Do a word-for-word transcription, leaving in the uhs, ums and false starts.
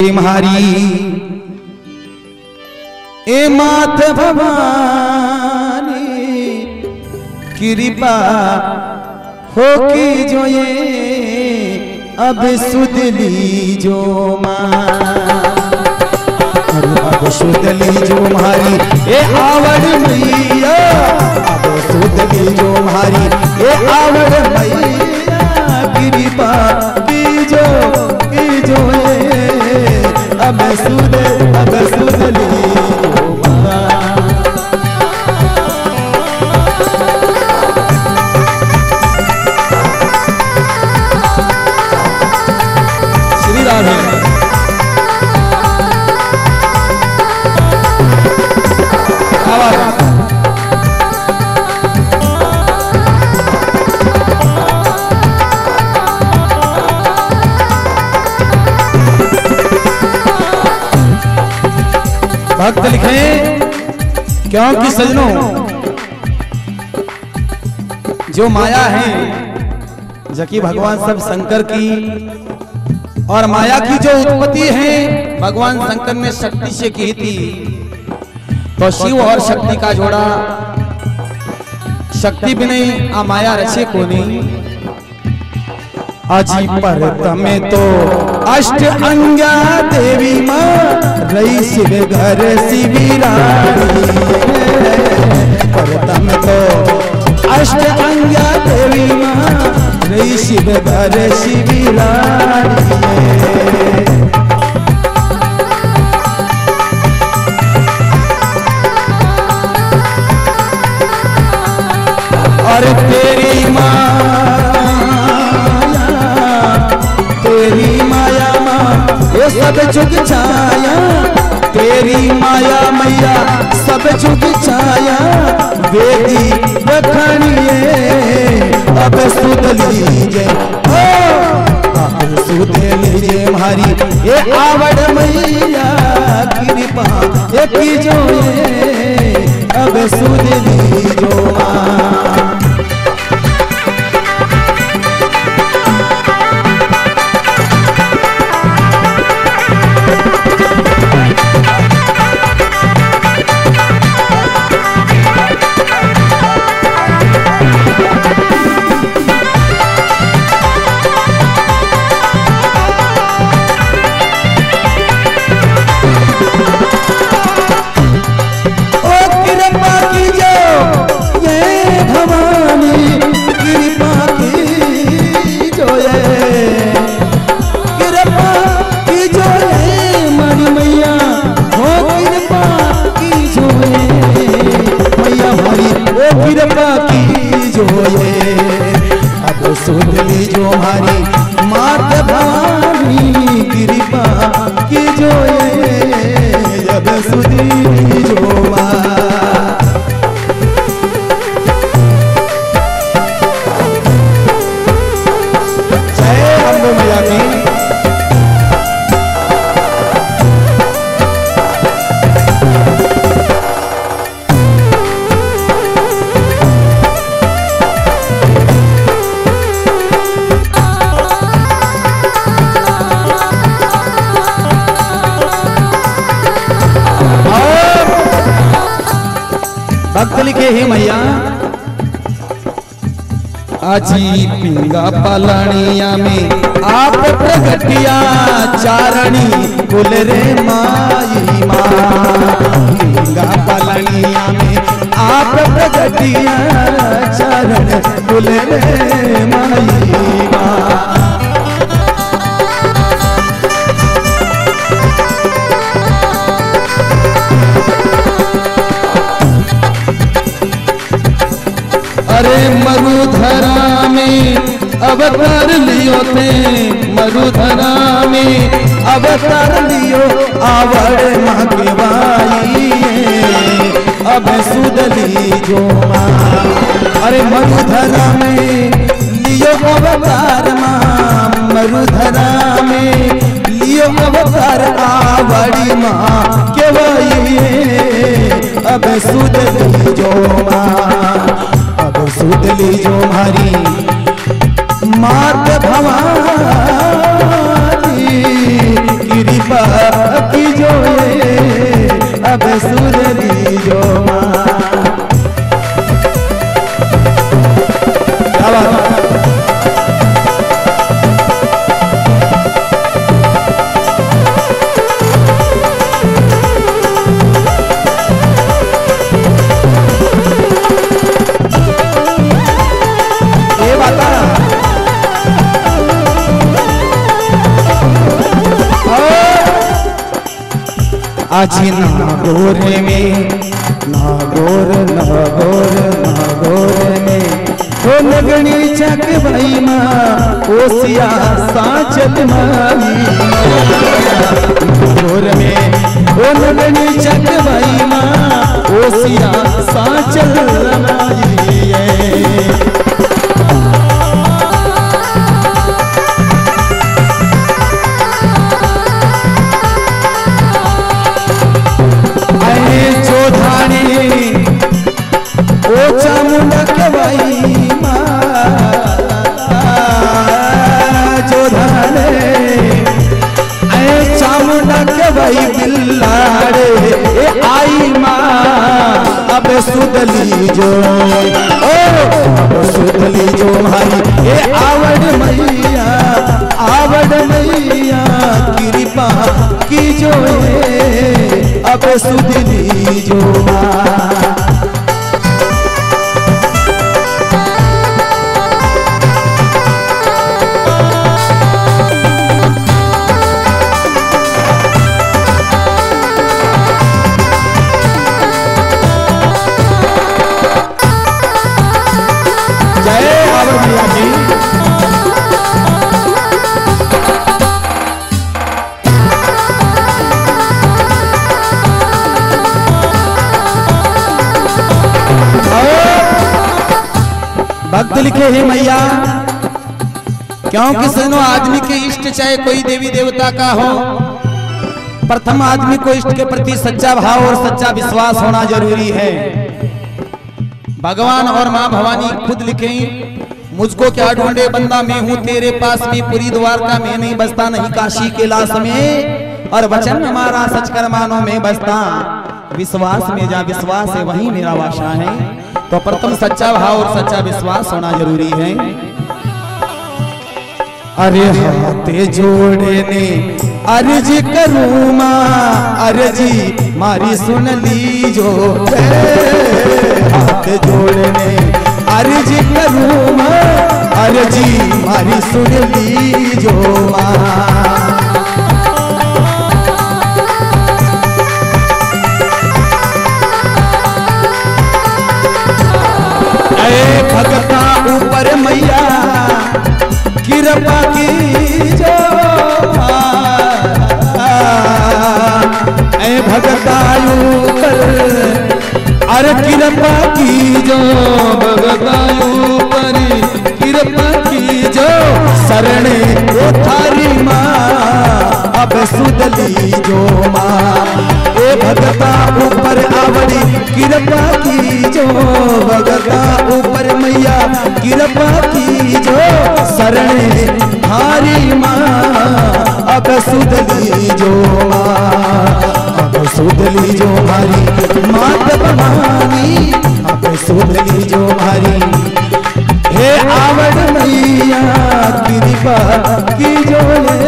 तुम्हारी ए मात भवानी कृपा हो की जो ये अब सुध ली जो माँ अब सुध ली जो मारी ए आवड़ मैया अब सुध ली जो मारी ए आवड़ मैया कृपा की जो की जो अब सुध अब सुध ली जो माँ। श्री राधे भक्त लिखे क्योंकि सजनों जो माया है जबकि भगवान सब शंकर की और माया की जो उत्पत्ति है भगवान शंकर ने शक्ति से की थी तो शिव और शक्ति का जोड़ा शक्ति भी नहीं आ माया रचे को नहीं अजी पर तमे तो अष्ट अंगा देवी माँ रही शिव घर शिविरानी पर तमे तो अष्ट अंगा देवी माँ रही शिव घर शिविरानी और तेरी माँ तेरी माया माँ ये सब झुक छाया तेरी माया मैया सब झुक छाया वेदी बखनिए अब सुध लीजिए अब सुध लीजिए हमारी ये आवड़ मैया कृपा ये की जो अब सुध लीजो माँ। कृपा की जो ये अब सुध ली जो हमारी मात भवानी कृपा की जो ये अब सुध ली जो माँ। जय अम्बे मैया की। भक्त लिखे ही मैया आजी पिंगा पालनिया में आप प्रगटिया चारणी कुल रे माई माँ पिंगा पालनिया में आप प्रगटिया चारण कुल रे माई माँ। अरे मरुधरा में अवतार लियो थे मरुधरा में अवतार लियो आवड़ माँ के भाई अब सुध ली जो माँ। अरे मरुधरा में लियो अवतार माँ मरुधरा में लियो अवतार आवड़ी माँ के भाई अब सुध ली जो माँ अब सुध ली जो हमारी मात भवानी कृपा की जो ये अब सुधरी जो माँ। क्या बात है? आजी नागौर में नागौर नागौर नागौर में ओ लगनी चक भाई माँ ओसिया साचल माई। नागौर में ओ लगनी चक भाई माँ ओसिया साचल माई। चामुंडा के भाई माँ जो धाने ऐ चामुंडा के भाई बिल्लाड़े ए आई माँ अब सुधली जो ओ अब सुधली जो भाई ए आवड़ मैया आवड़ मैया कृपा की जो है अब सुधली जो माँ। भक्त लिखे हैं मैया क्योंकि सुनो आदमी के इष्ट चाहे कोई देवी देवता का हो, प्रथम आदमी को इष्ट के प्रति सच्चा भाव और सच्चा विश्वास होना जरूरी है। भगवान और माँ भवानी खुद लिखे मुझको क्या ढूंढे बंदा मैं हूँ तेरे पास में पूरी द्वारका में नहीं बसता नहीं काशी कैलाश में और वचन हमारा सच कर मानो में बसता विश्वास में जा विश्वास है वही मेरा वासा है। तो प्रथम सच्चा भाव और सच्चा विश्वास होना जरूरी है। अरे हाथे जोड़े ने अर्जी करूँ माँ अर्जी मारी सुन ली जो हाथ जोड़ने अर्जी करूँ माँ अर्जी मारी सुन ली जो माँ। भगता ऊपर मैया कृपा की जो ऐ भगता ऊपर अरे कृपा की जो भगता ऊपर कृपा की जो शरणे ओ थारी माँ अब सुधली जो माँ। ए भगता ऊपर आवड़ी कृपा की जो भगता ऊपर मैया कृपा की जो शरणे थारी माँ अब सुधली जो माँ। अब सुधली जो मारी मात भवानी अब सुधली जो मारी हे आवड़ मैया कृपा की जो